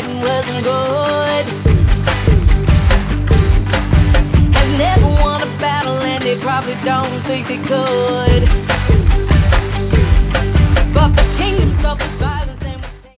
fighting wasn't good. Has never won a battle and they probably don't think they could.